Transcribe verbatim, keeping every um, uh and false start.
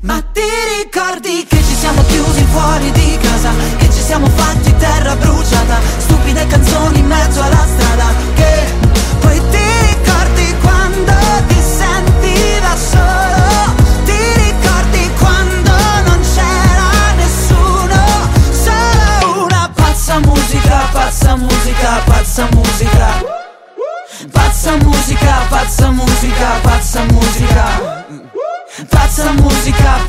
Ma ti ricordi che ci siamo chiusi fuori di casa, che ci siamo fatti terra bruciata, stupide canzoni in mezzo alla strada, che poi ti ricordi quando ti senti da solo, ti ricordi quando non c'era nessuno, solo una pazza musica, pazza musica, pazza musica, pazza musica, pazza musica, pazza musica, pazza musica.